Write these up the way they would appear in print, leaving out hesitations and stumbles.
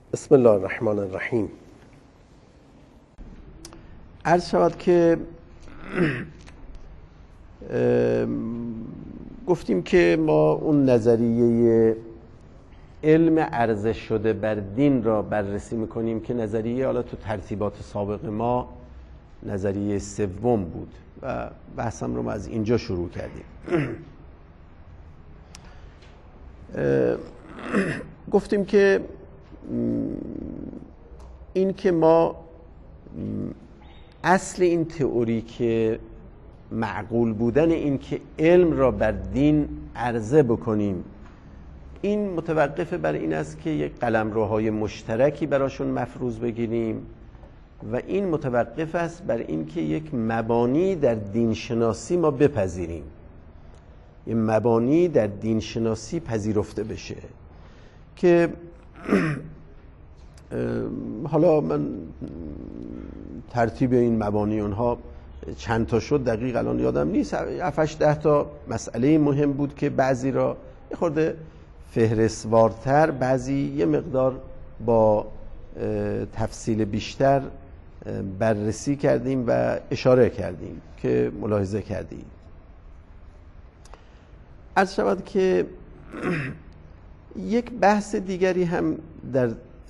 بسم الله الرحمن الرحیم. عرض شود که گفتیم که ما اون نظریه علم ارزش شده بر دین را بررسی میکنیم که نظریه حالا تو ترتیبات سابق ما نظریه سوم بود و بحثم رو ما از اینجا شروع کردیم. گفتیم که این که ما اصل این تئوری که معقول بودن این که علم را بر دین عرضه بکنیم، این متوقف بر این است که یک قلمروهای مشترکی براشون مفروض بگیریم و این متوقف است بر این که یک مبانی در دینشناسی ما بپذیریم، یک مبانی در دینشناسی پذیرفته بشه که حالا من ترتیب این مبانی اونها چند تا شد دقیق الان یادم نیست، 7-8 تا مسئله مهم بود که بعضی را یه خورده فهرستوارتر، بعضی یه مقدار با تفصیل بیشتر بررسی کردیم و اشاره کردیم که ملاحظه کردیم. عرض شود که یک بحث دیگری هم در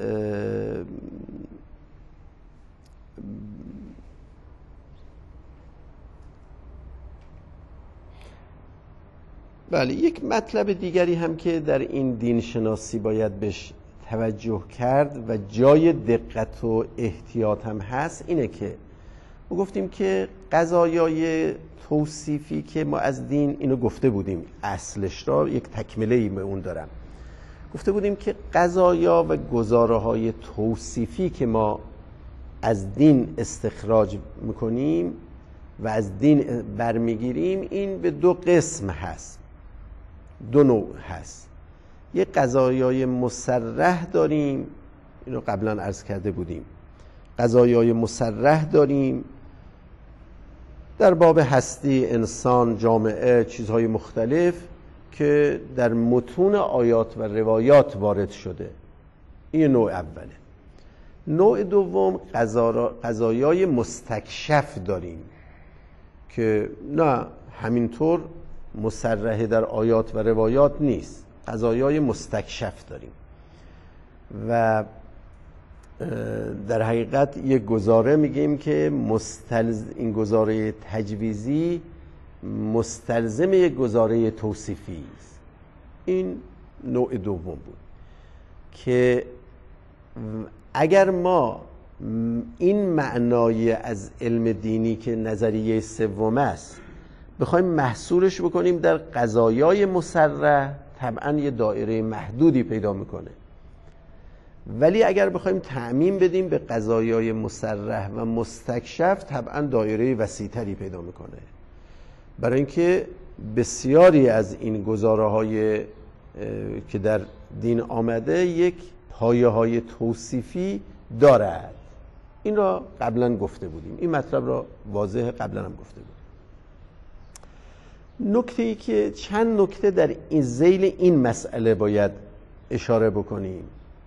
بله، یک مطلب دیگری هم که در این دین شناسی باید بهش توجه کرد و جای دقت و احتیاط هم هست اینه که ما گفتیم که قضایای توصیفی که ما از دین، اینو گفته بودیم اصلش را، یک تکمله‌ای به اون دارم، گفته بودیم که قضایا و گزاره‌های توصیفی که ما از دین استخراج میکنیم و از دین برمیگیریم، این به دو قسم هست، دو نوع هست. یک قضایای مصرح داریم، اینو قبلا عرض کرده بودیم، قضایای مصرح داریم در باب هستی، انسان، جامعه، چیزهای مختلف که در متون آیات و روایات وارد شده. این نوع اوله. نوع دوم قضایای مستکشف داریم که نه همینطور مصرح در آیات و روایات نیست، قضایای مستکشف داریم و در حقیقت یک گزاره میگیم که این گزاره تجویزی مستلزم یک گزاره توصیفی است. این نوع دوم بود که اگر ما این معنای از علم دینی که نظریه سوم است بخوایم محصورش بکنیم در قضایای مصرح، طبعا یه دایره محدودی پیدا میکنه، ولی اگر بخوایم تعمیم بدیم به قضایای مصرح و مستکشف، طبعا دایره وسیع‌تری پیدا میکنه، برای اینکه بسیاری از این گزاره‌های که در دین آمده یک پایه‌های توصیفی دارد. این را قبلا گفته بودیم، این مطلب را واضح قبلا هم گفته بودیم. نکته‌ای که چند نکته در این ذیل این مسئله باید اشاره بکنیم.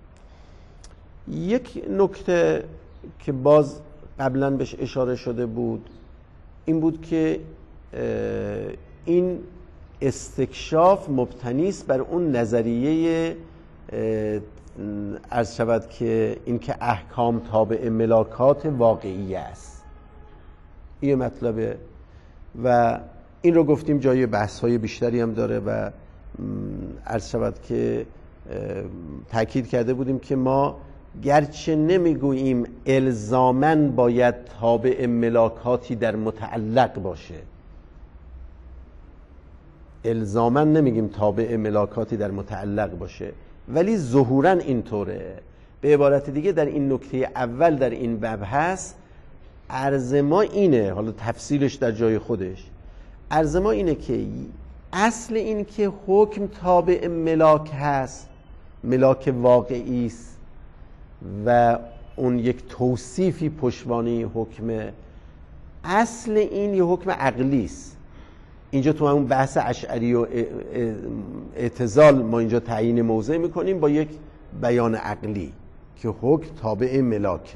یک نکته که باز قبلا بهش اشاره شده بود این بود که این استکشاف مبتنی است بر اون نظریه عرض شود که این که احکام تابع ملاکات واقعی است. این مطلبه و این رو گفتیم جای بحث‌های بیشتری هم داره و عرض شود که تأکید کرده بودیم که ما گرچه نمیگوییم الزاماً باید تابع ملاکاتی در متعلق باشه، الزاماً نمیگیم تابع ملاکاتی در متعلق باشه، ولی ظهوراً اینطوره. به عبارت دیگه در این نکته اول در این باب هست، عرض ما اینه، حالا تفصیلش در جای خودش، عرض ما اینه که اصل این که حکم تابع ملاک هست، ملاک واقعی است و اون یک توصیفی پشتوانه حکمه، اصل این یه حکم عقلی است. اینجا تو همون بحث اشعری و اعتزال ما اینجا تعیین موضع میکنیم با یک بیان عقلی. که حکم تابع ملاک.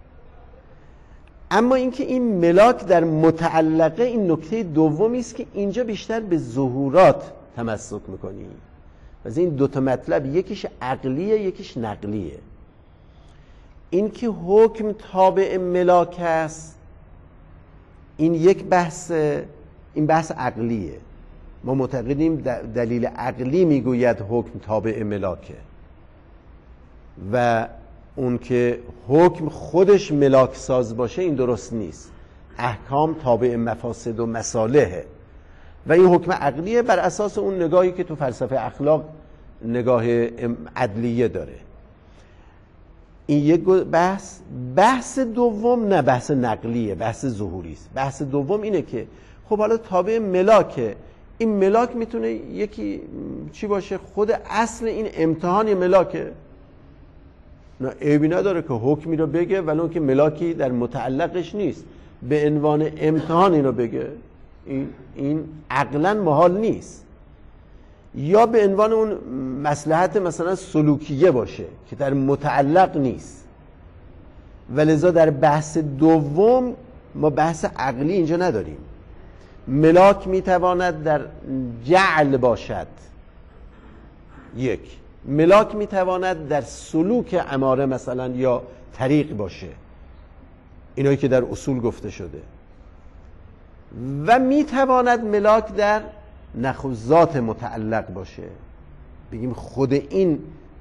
اما اینکه این ملاک در متعلقه، این نکته دومی است که اینجا بیشتر به ظهورات تمسک میکنی. از این دو تا مطلب، یکیش عقلیه یکیش نقلیه. این که حکم تابع ملاک است، این یک بحث، این بحث عقلیه. ما معتقدیم دلیل عقلی میگوید حکم تابع ملاکه و اون که حکم خودش ملاک ساز باشه این درست نیست. احکام تابع مفاسد و مصالحه و این حکم عقلیه بر اساس اون نگاهی که تو فلسفه اخلاق نگاه عدلیه داره. این یک بحث. بحث دوم نه بحث نقلیه، بحث ظهوری است. بحث دوم اینه که خب حالا تابع ملاکه، این ملاک میتونه یکی چی باشه؟ خود اصل این امتحان ملاکه، نه عیبی نداره که حکمی رو بگه ولی اون که ملاکی در متعلقش نیست، به عنوان امتحان اینو بگه، این عقلا محال نیست. یا به عنوان اون مصلحت مثلا سلوکیه باشه که در متعلق نیست. ولذا در بحث دوم ما بحث عقلی اینجا نداریم. ملاک میتواند در جعل باشد، یک ملاک میتواند در سلوک اماره مثلا یا طریق باشه، اینایی که در اصول گفته شده، و میتواند ملاک در ذات متعلق باشه، بگیم خود این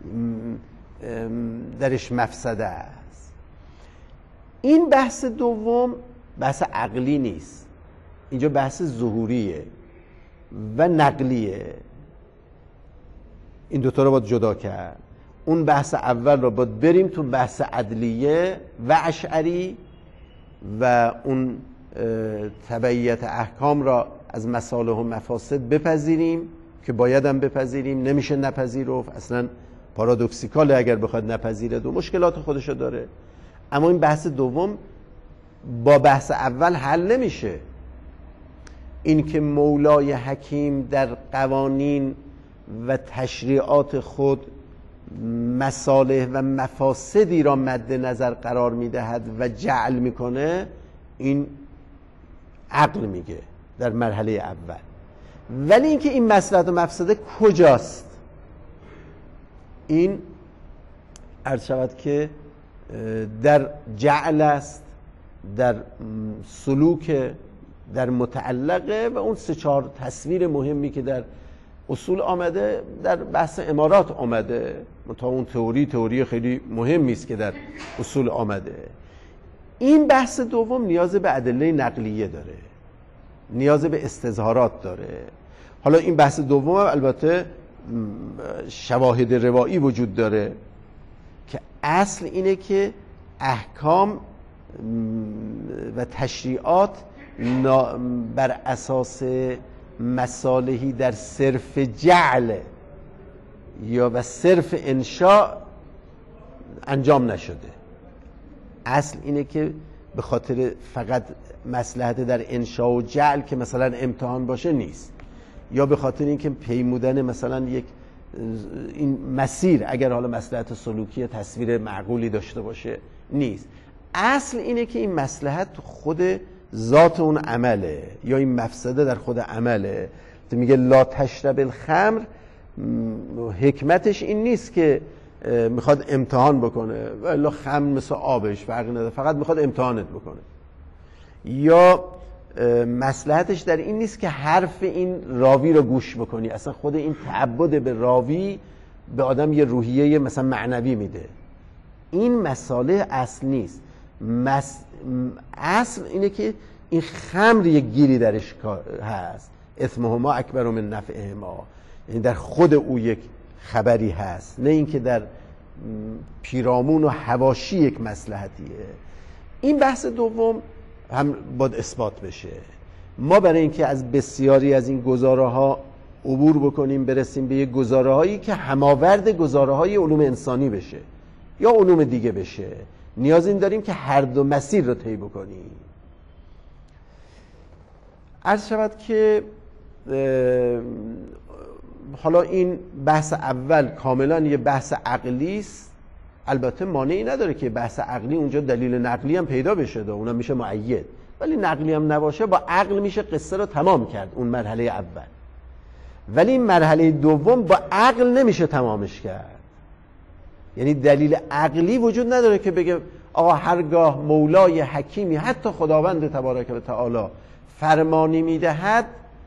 درش مفسده است. این بحث دوم بحث عقلی نیست، اینجا بحث ظهوریه و نقلیه. این دوتا رو باید جدا کرد. اون بحث اول رو باید بریم تو بحث عدلیه و اشعری و اون تبعیت احکام را از مصالح و مفاسد بپذیریم که باید هم بپذیریم، نمیشه نپذیرفت، اصلا پارادوکسیکاله اگر بخواد نپذیره، دو مشکلات خودشو داره. اما این بحث دوم با بحث اول حل نمیشه. این که مولای حکیم در قوانین و تشریعات خود مصالح و مفاسدی را مد نظر قرار میدهد و جعل میکنه، این عقل میگه در مرحله اول. ولی اینکه این مصلحت و مفسده کجاست، این عرض شود که در جعل است، در سلوک، در متعلقه و اون سه چهار تصویر مهمی که در اصول آمده در بحث امارات آمده، تا اون تئوری خیلی مهمی است که در اصول آمده. این بحث دوم نیاز به ادله نقلیه داره، نیاز به استظهارات داره. حالا این بحث دوم البته شواهد روایی وجود داره که اصل اینه که احکام و تشریعات بر اساس مصالحی در صرف جعل یا و صرف انشاء انجام نشده. اصل اینه که به خاطر فقط مصلحت در انشاء و جعل که مثلا امتحان باشه نیست، یا به خاطر اینکه پیمودن مثلا یک این مسیر اگر حالا مصلحت سلوکی تصویر معقولی داشته باشه نیست. اصل اینه که این مصلحت خود ذات اون عمله یا این مفسده در خود عمله. میگه لا تشرب الخمر، حکمتش این نیست که میخواد امتحان بکنه، ولی خمر مثل آبش فرقی نداره، فقط میخواد امتحانت بکنه. یا مصلحتش در این نیست که حرف این راوی رو گوش بکنی، اصلا خود این تعبد به راوی به آدم یه روحیه مثلا معنوی میده. این مساله اصل نیست. اصل اینه که این خمر یک گیری درش هست، اثمهما اکبر من نفعهما، یعنی در خود او یک خبری هست، نه اینکه در پیرامون و حواشی یک مصلحتیه. این بحث دوم هم باید اثبات بشه. ما برای اینکه از بسیاری از این گزاره ها عبور بکنیم برسیم به یک گزاره هایی که هماورد گزاره های علوم انسانی بشه یا علوم دیگه بشه، نیاز این داریم که هر دو مسیر رو طی بکنیم. عرض شود که حالا این بحث اول کاملا یه بحث عقلی است البته مانعی نداره که بحث عقلی اونجا دلیل نقلی هم پیدا بشه، اونم میشه مؤید، ولی نقلی هم نباشه با عقل میشه قصه رو تمام کرد اون مرحله اول. ولی این مرحله دوم با عقل نمیشه تمامش کرد. یعنی دلیل عقلی وجود نداره که بگه آقا هرگاه مولای حکیمی حتی خداوند تبارک و تعالی فرمانی میدهد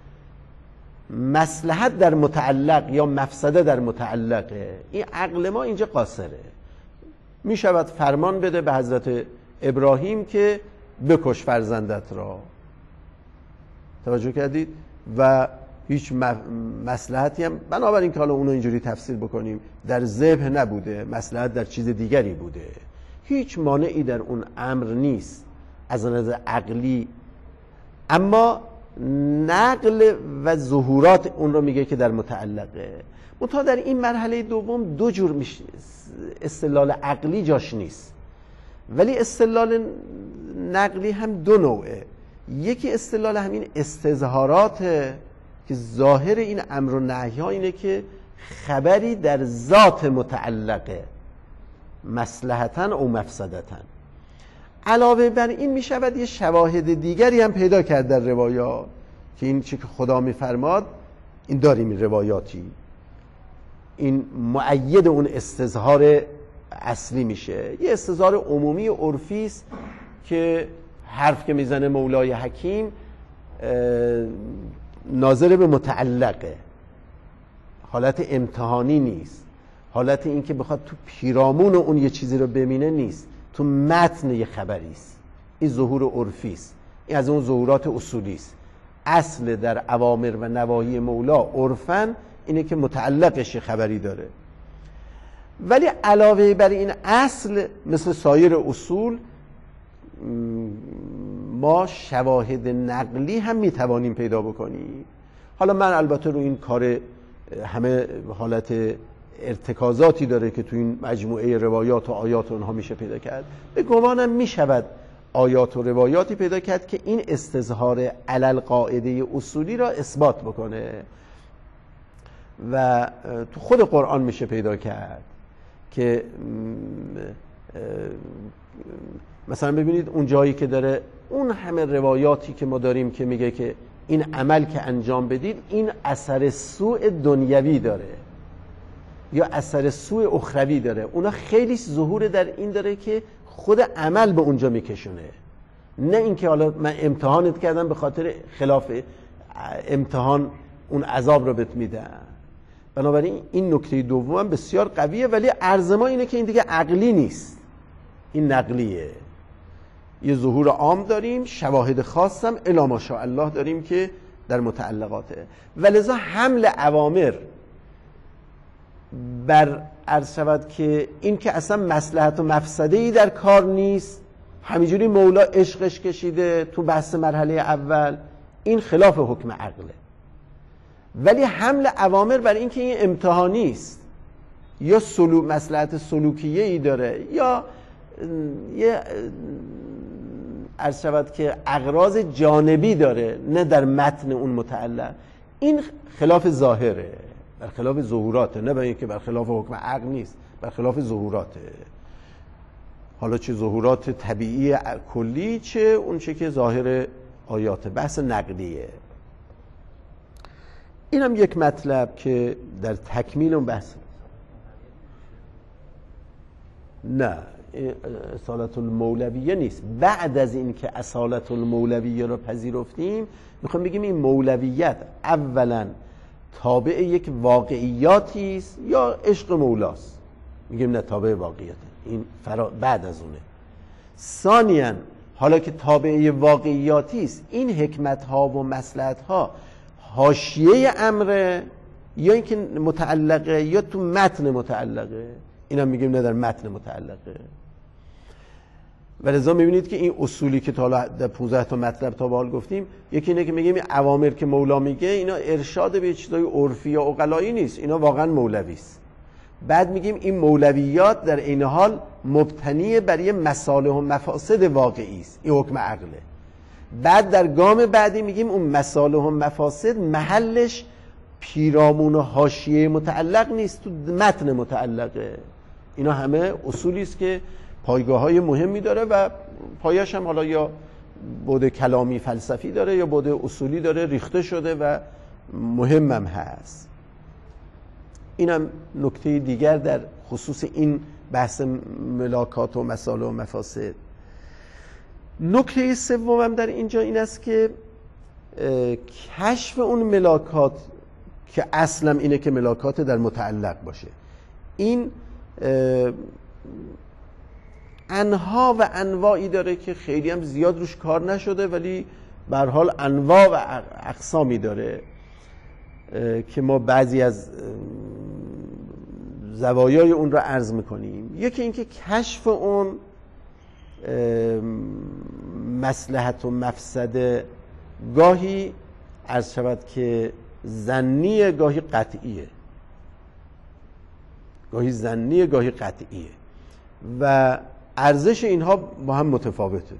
مصلحت در متعلق یا مفسده در متعلقه، این عقل ما اینجا قاصره. میشود فرمان بده به حضرت ابراهیم که بکش فرزندت را، توجه کردید، و هیچ مصلحتی هم بنابراین که حالا اونو اینجوری تفسیر بکنیم در ذبح نبوده، مصلحت در چیز دیگری بوده. هیچ مانعی در اون امر نیست از نظر عقلی، اما نقل و ظهورات اون رو میگه که در متعلقه. منتها در این مرحله دوم دو جور میشه استدلال عقلی جاش نیست، ولی استدلال نقلی هم دو نوعه. یکی استدلال همین استظهارات که ظاهر این امر و نهی ها اینه که خبری در ذات متعلقه، مصلحتاً او مفسدتاً. علاوه بر این می شود یه شواهد دیگری هم پیدا کرد در روایات که این چی که خدا میفرماد این داریم، این روایاتی این مؤید اون استظهار اصلی میشه. یه استظهار عمومی عرفی است که حرف که میزنه مولای حکیم ناظر به متعلقه، حالت امتحانی نیست، حالت این که بخواد تو پیرامون اون یه چیزی رو ببینه نیست، تو متن یه خبری است. این ظهور عرفی است، این از اون ظهورات اصولی است. اصل در اوامر و نواهی مولا عرفاً اینه که متعلقش خبری داره، ولی علاوه بر این اصل مثل سایر اصول ما شواهد نقلی هم میتوانیم پیدا بکنیم. حالا من البته رو این کار همه حالت ارتکازاتی داره که تو این مجموعه روایات و آیات و اونها میشه پیدا کرد. به گمانم میشود آیات و روایاتی پیدا کرد که این استظهار علل قاعده اصولی را اثبات بکنه و تو خود قرآن میشه پیدا کرد که مثلا ببینید اون جایی که داره اون همه روایاتی که ما داریم که میگه که این عمل که انجام بدید این اثر سوء دنیوی داره یا اثر سوء اخروی داره، اونا خیلی ظهور در این داره که خود عمل به اونجا میکشونه، نه اینکه حالا من امتحانت کردم به خاطر خلاف امتحان اون عذاب رو بهت میدم. بنابراین این نکته دوم بسیار قویه، ولی عرض ما اینه که این دیگه عقلی نیست، این نقلیه. یه ظهور عام داریم، شواهد خاص هم الا ماشاءالله داریم که در متعلقاته، ولذا حمل اوامر بر عرض شود که این که اصلا مصلحت و مفسده‌ای در کار نیست، همینجوری مولا عشقش کشیده تو بحث مرحله اول، این خلاف حکم عقله. ولی حمل اوامر بر این که این امتحانی است یا مصلحت سلوکیه‌ای داره یا یه عرض شود که اغراض جانبی داره، نه در متن اون متعلق، این خلاف ظاهره، بر خلاف ظهوراته، نه برای اینکه بر خلاف حکم عقل نیست، بر خلاف ظهوراته. حالا چه ظهورات طبیعی کلی، چه اون چه که ظاهر آیات، بحث نقلیه. این هم یک مطلب که در تکمیل اون بحث نه اصالت المولویه نیست. بعد از این که اصالت المولویه رو پذیرفتیم میخوام بگیم این مولویت اولا تابع یک واقعیاتی است یا عشق مولاست، میگیم نه تابع واقعیته، این بعد از اونه. ثانیاً حالا که تابع واقعیاتی است، این حکمت ها و مصلحت ها حاشیه امره یا اینکه متعلقه یا تو متن متعلقه، اینا میگیم نه در متن متعلقه. ولذا میبینید که این اصولی که تا در 15 تا مطلب تا به حال گفتیم، یکی اینه که میگیم این اوامر که مولا میگه اینا ارشاد به چیزای عرفی یا عقلایی نیست، اینا واقعا مولوی است. بعد میگیم این مولویات در این حال مبتنی بر یه مصالح و مفاسد واقعی است، این حکم عقله. بعد در گام بعدی میگیم اون مصالح و مفاسد محلش پیرامون و حاشیه متعلق نیست، تو متن متعلقه. اینا همه اصولی است که پایگاه‌های مهمی داره و پایش هم حالا یا بعد کلامی فلسفی داره یا بعد اصولی داره، ریخته شده و مهمم هست. اینم نکته دیگر در خصوص این بحث ملاکات و مصالح و مفاسد. نکته سومم در اینجا این است که کشف اون ملاکات که اصلا اینه که ملاکات در متعلق باشه، این انها و انواعی داره که خیلی هم زیاد روش کار نشده، ولی به هر حال انواع و اقسامی داره که ما بعضی از زوایای اون را عرض میکنیم. یکی اینکه کشف اون مصلحت و مفسده گاهی عرض شود که ظنیه، گاهی قطعیه، گاهی ظنیه گاهی قطعیه و ارزش اینها با هم متفاوته.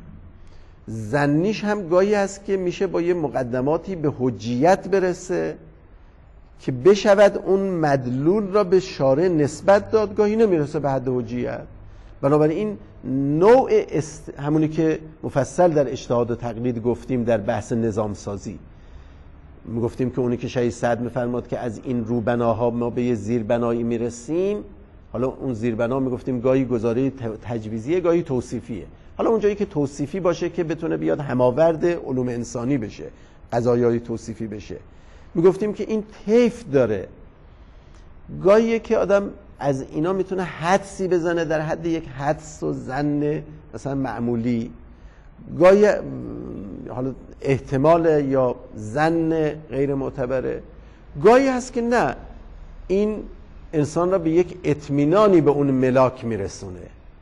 ظنیش هم گاهی هست که میشه با یه مقدماتی به حجیت برسه که بشود اون مدلول را به شارع نسبت داد، گاهی نمیرسه به حد حجیت. بنابراین نوع همونی که مفصل در اجتهاد و تقلید گفتیم در بحث نظام سازی، میگفتیم که اونی که شهید سعد میفرماد که از این روبناها ما به یه زیربنایی میرسیم، حالا اون زیربنا میگفتیم گاهی گزاره تجویزیه گاهی توصیفیه. حالا اونجایی که توصیفی باشه که بتونه بیاد هماورد علوم انسانی بشه، قضایای توصیفی بشه، میگفتیم که این طیف داره. گاهیه که آدم از اینا میتونه حدسی بزنه در حد یک حدس و ظن مثلا معمولی، گاهی حالا احتمال یا ظن غیر معتبره، گاهی هست که نه، این انسان را به یک اطمینانی به اون ملاک میرسونه،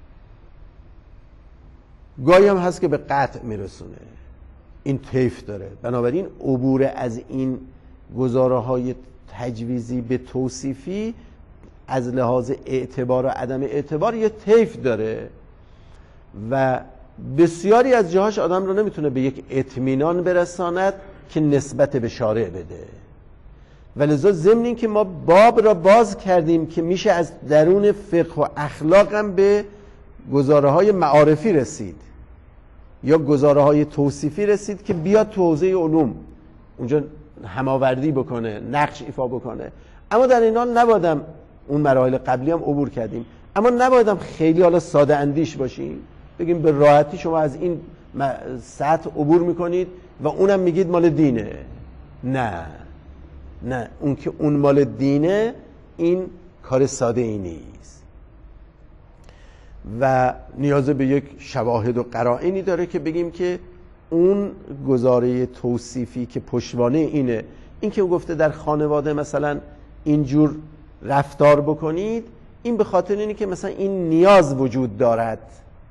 گاهی هم هست که به قطع میرسونه. این طیف داره. بنابراین عبور از این گزاره های تجویزی به توصیفی از لحاظ اعتبار و عدم اعتبار یه طیف داره و بسیاری از جاهاش آدم رو نمیتونه به یک اطمینان برساند که نسبت به شارع بده. ولذا ضمن این که ما باب را باز کردیم که میشه از درون فقه و اخلاق هم به گزاره های معارفی رسید یا گزاره های توصیفی رسید که بیاد تو حوزه علوم اونجا هماوردی بکنه، نقش ایفا بکنه. اما در این حال نبایدم، اون مراحل قبلی هم عبور کردیم، اما نبایدم خیلی حالا ساده اندیش باشیم بگیم به راحتی شما از این سطح عبور میکنید و اونم میگید مال دینه. نه اون که اون مال دینه این کار ساده ای نیست و نیاز به یک شواهد و قرائنی داره که بگیم که اون گزاره توصیفی که پشتوانه اینه، این که گفته در خانواده مثلا اینجور رفتار بکنید، این به خاطر اینه که مثلا این نیاز وجود دارد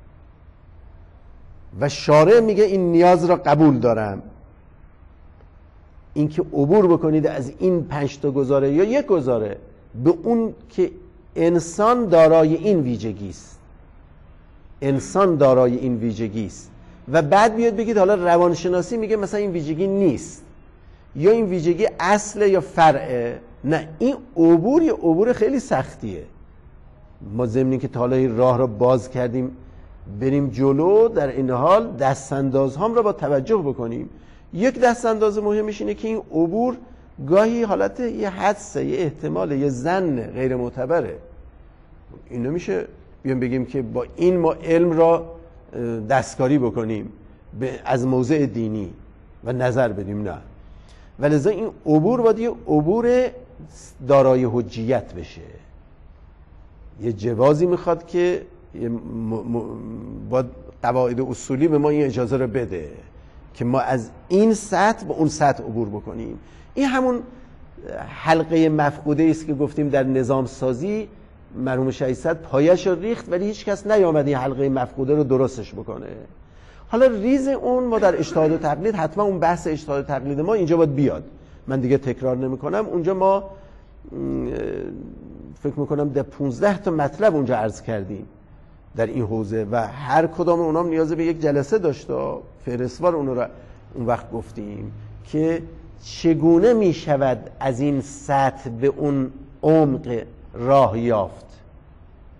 و شارع میگه این نیاز را قبول دارم. این که عبور بکنید از این 5 تا گزاره یا یک گزاره به اون که انسان دارای این ویژگی است، انسان دارای این ویژگی است و بعد بیاد بگید حالا روانشناسی میگه مثلا این ویژگی نیست یا این ویژگی اصله یا فرعه. نه، این عبور یه عبور خیلی سختیه. ما ضمن اینکه تا حالا راه را باز کردیم بریم جلو، در این حال دستاندازهام را با توجه بکنیم. یک دستانداز مهمش اینه که این عبور گاهی حالت یه حدسه، یه احتمال، یه ظن غیر معتبره. این نمیشه بیان بگیم که با این ما علم را دستکاری بکنیم از موضع دینی و نظر بدیم. نه، ولذا این عبور باید یه عبور دارای حجیت بشه، یه جوازی میخواد که باید قواعد اصولی به ما این اجازه رو بده که ما از این سطح به اون سطح عبور بکنیم. این همون حلقه مفقوده است که گفتیم در نظام سازی مرحوم شهید سعد پایش رو ریخت ولی هیچ کس نیامد این حلقه مفقوده رو درستش بکنه. حالا ریز اون ما در اجتهاد و تقلید، حتما اون بحث اجتهاد و تقلید ما اینجا باید بیاد، من دیگه تکرار نمی کنم. اونجا ما فکر میکنم در 15 تا مطلب اونجا عرض کردیم در این حوزه و هر کدام اونام نیاز به یک جلسه داشته، فهرستوار اون رو اون وقت گفتیم که چگونه می شود از این سطح به اون عمق راه یافت.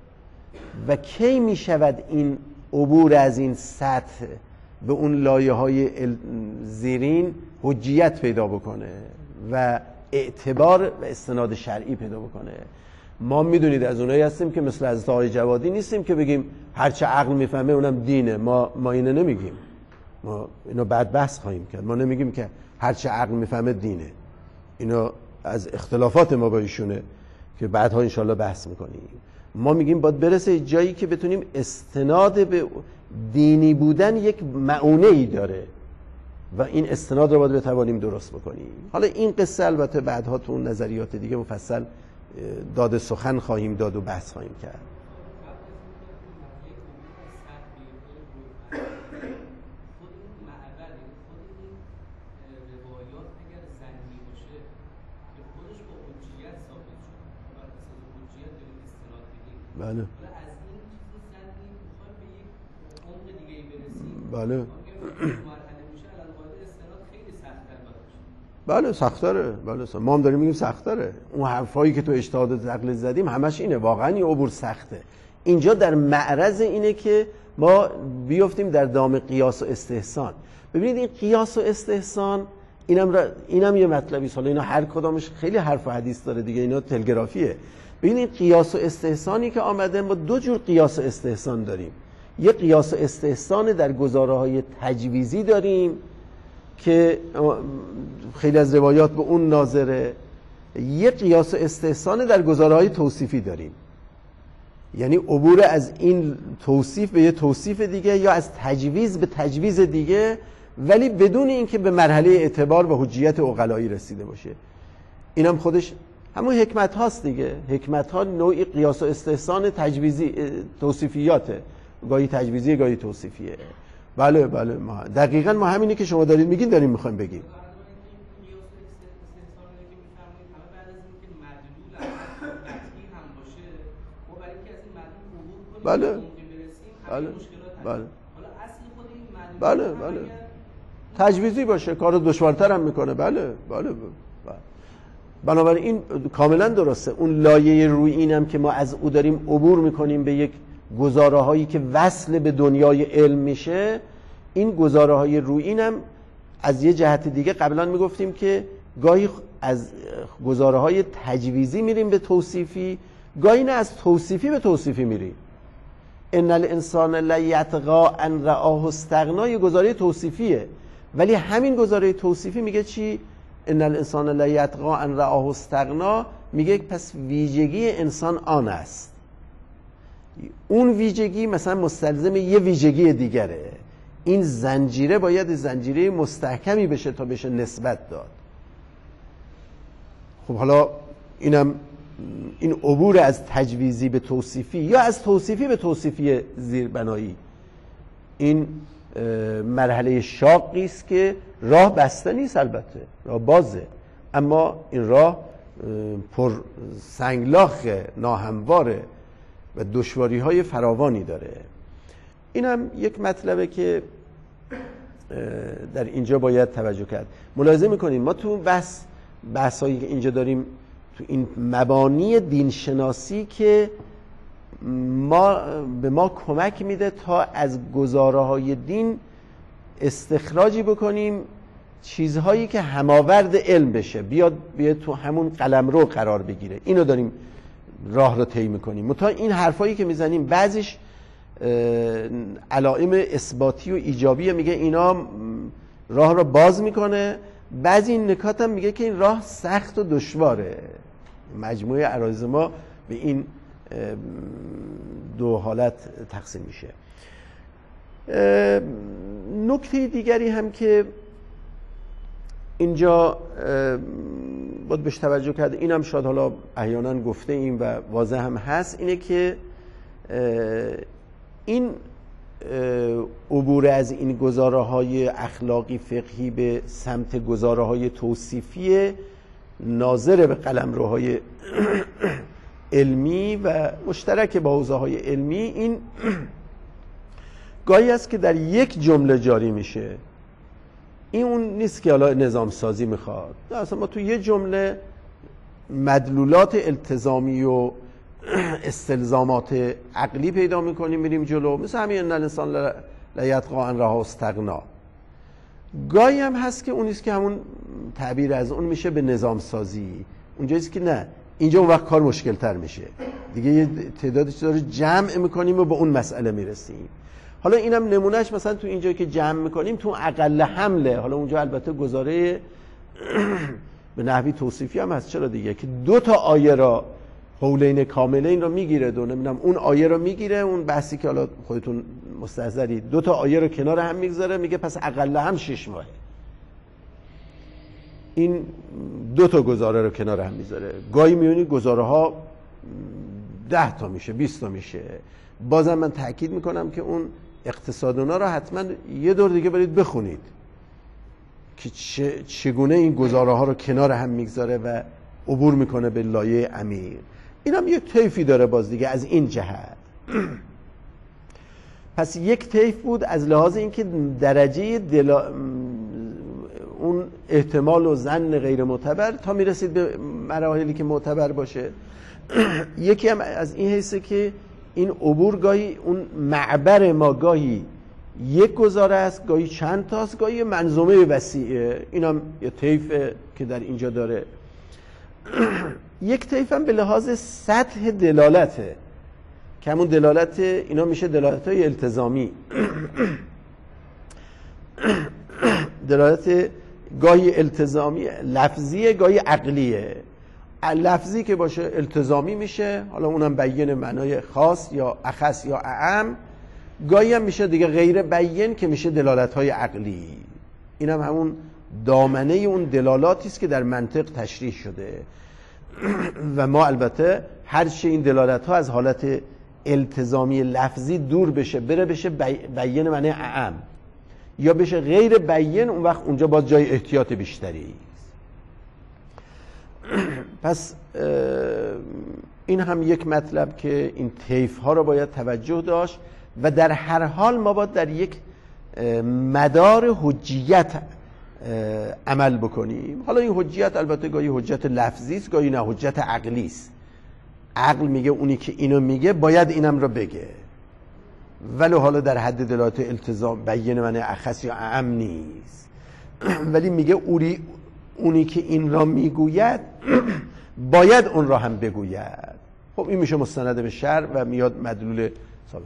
و کی می شود این عبور از این سطح به اون لایه‌های زیرین حجیت پیدا بکنه و اعتبار و استناد شرعی پیدا بکنه. ما میدونید از اونایی هستیم که مثل حضرت آقای جوادی نیستیم که بگیم هرچه عقل میفهمه اونم دینه. ما اینو نمیگیم، ما اینو بعد بحث خواهیم کرد. ما نمیگیم که هرچه عقل میفهمه دینه، اینو از اختلافات ما با ایشونه که بعدها انشالله بحث میکنیم. ما میگیم باید برسه جایی که بتونیم استناد به دینی بودن یک معونه‌ای داره و این استناد رو باید بتوانیم درست بکنیم. حالا این قصه البته بعدها تو اون نظریات دیگه مفصل داد سخن خواهیم داد و بحث خواهیم کرد. بله بله بله سخت‌تره. بله ما هم داریم میگیم سخت‌تره. اون حرفایی که تو اجتهاد و تقلید زدیم همش اینه، واقعا این عبور سخته. اینجا در معرض اینه که ما بیفتیم در دام قیاس و استحسان. ببینید این قیاس و استحسان اینم یه مطلبی است. حالا اینا هر کدامش خیلی حرف و حدیث داره دیگه، اینا تلگرافیه. ببینید قیاس و استحسانی که آمده، ما دو جور قیاس و استحسان داریم. یه قیاس و استحسان در گزاره‌های تجویزی داریم که خیلی از روایات به اون ناظره. یه قیاس و استحسان در گزاره‌های توصیفی داریم، یعنی عبور از این توصیف به یه توصیف دیگه یا از تجویز به تجویز دیگه، ولی بدون اینکه به مرحله اعتبار و حجیت عقلایی رسیده باشه. اینم خودش همون حکمت هاست دیگه. حکمت ها نوعی قیاس و استحسان تجویزی توصیفیاته، گاهی تجویزی گاهی توصیفیه. بله بله دقیقاً ما همینی که شما دارید میگین داریم میخوایم بگیم. بله بله بله بله بله تجویزی باشه کار دشوارتر هم میکنه. بله بله بنابراین این کاملا درسته. اون لایه روی اینم که ما از او داریم عبور میکنیم به یک گزاره هایی که وصل به دنیای علم میشه، این گزاره های روی اینم از یه جهت دیگه قبلا میگفتیم که گاهی از گزاره های تجویزی میریم به توصیفی، گاهی نه از توصیفی به توصیفی میریم. ان الانسان لیطغی ان رآه استغنا یه گزاره توصیفیه، ولی همین گزاره توصیفی میگه چی؟ ان الانسان لیطغی ان رآه استغنا، میگه پس ویژگی انسان آن است. اون ویژگی مثلا مستلزم یه ویژگی دیگره. این زنجیره باید زنجیره مستحکمی بشه تا بشه نسبت داد. خب حالا اینم این عبور از تجویزی به توصیفی یا از توصیفی به توصیفی زیربنایی، این مرحله شاقی است که راه بسته نیست، البته راه بازه، اما این راه پر سنگلاخ ناهمواره و دشواری های فراوانی داره. اینم یک مطلبه که در اینجا باید توجه کرد. ملاحظه میکنیم ما تو بحثایی که اینجا داریم تو این مبانی دینشناسی که به ما کمک میده تا از گزاره های دین استخراجی بکنیم چیزهایی که هماورد علم بشه، بیاد تو همون قلمرو قرار بگیره. اینو داریم راه رو طی میکنیم. متا این حرفایی که میزنیم بعضیش علائم اثباتی و ایجابیه، میگه اینا راه رو باز میکنه. بعضی این نکات هم میگه که این راه سخت و دشواره. مجموعه عرایض ما به این دو حالت تقسیم میشه. نکته دیگری هم که اینجا باید بهش توجه کرده، این هم شاید حالا احیانا گفته ایم و واضح هم هست، اینه که این عبور از این گزاره‌های اخلاقی فقهی به سمت گزاره‌های توصیفی ناظر به قلمروهای علمی و مشترک با حوزه‌های علمی، این گاهی است که در یک جمله جاری میشه. این اون نیست که حالا نظام سازی میخواد، اصلا ما تو یه جمله مدلولات التزامی و استلزامات عقلی پیدا میکنیم میریم جلو، مثل همین ان الانسان لیطغی ان رآه استغنا. گاهی هم هست که اونیست که همون تعبیر از اون میشه به نظام سازی، اونجاییست که نه اینجا اون وقت کار مشکل تر میشه دیگه، یه تعدادی چیزا رو جمع میکنیم و به اون مسئله میرسیم. حالا اینم نمونهش مثلا تو اینجا که جمع میکنیم تو اقل حمله، حالا اونجا البته گزاره به نحوی توصیفی هم هست، چرا دیگه که 2 تا آیه را حولین کاملین رو میگیره، نمیدونم اون آیه رو میگیره، اون بحثی که حالا خودتون مستحضرید 2 تا آیه رو کنار هم میگذاره، میگه پس اقل هم 6 ماهه. این 2 تا گزاره رو کنار هم میذاره. گاهی میونی گزاره ها 10 تا میشه، 20 تا میشه. بازم من تاکید میکنم که اون اقتصادونا رو حتما یه دور دیگه برید بخونید که چگونه این گزاره ها رو کنار هم میگذاره و عبور میکنه به لایه عمیق. این هم یک طیفی داره باز دیگه از این جهت. پس یک طیف بود از لحاظ اینکه درجه اون احتمال و ظن غیر معتبر تا میرسید به مراحلی که معتبر باشه. یکی هم از این حیثه که این عبور گاهی اون معبر ما گاهی یک گزاره است، گاهی چند تاست، گاهی منظومه وسیعه. این هم یه طیف که در اینجا داره. یک طیف هم به لحاظ سطح دلالته که همون دلالت اینا میشه دلالت‌های التزامی. دلالت گاهی التزامی لفظیه، گاهی عقلیه. لفظی که باشه التزامی میشه، حالا اونم بیان معنای خاص یا اخص یا اعم. گاهی هم میشه دیگه غیر بیان که میشه دلالت‌های عقلی. این هم همون دامنه اون دلالاتی است که در منطق تشریح شده و ما البته هر چه این دلالت‌ها از حالت التزامی لفظی دور بشه بشه بیان معنی اعم یا بشه غیر بیان، اون وقت اونجا باز جای احتیاط بیشتری. پس این هم یک مطلب که این طیف ها رو باید توجه داشت و در هر حال ما باید در یک مدار حجیت عمل بکنیم. حالا این حجیت البته گاهی حجت لفظی است، گاهی نه حجت عقلی است. عقل میگه اونی که اینو میگه باید اینم رو بگه، ولی حالا در حد دلالت التزام بیان معنی اخص یا اعم نیست، ولی میگه اونی که این را میگوید باید اون را هم بگوید. خب این میشه مستند به شرع و میاد مدلول ثابت.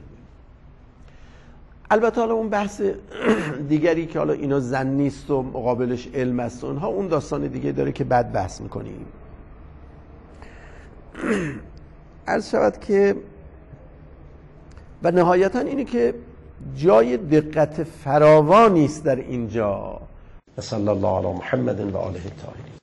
البته حالا اون بحث دیگری که حالا اینا ظن نیست و مقابلش علم است، اونها اون داستان دیگه داره که بعد بحث میکنیم. عرض شود که و نهایتا اینه که جای دقت فراوانی است در اینجا. صلی الله علی محمد و آله الطاهرین.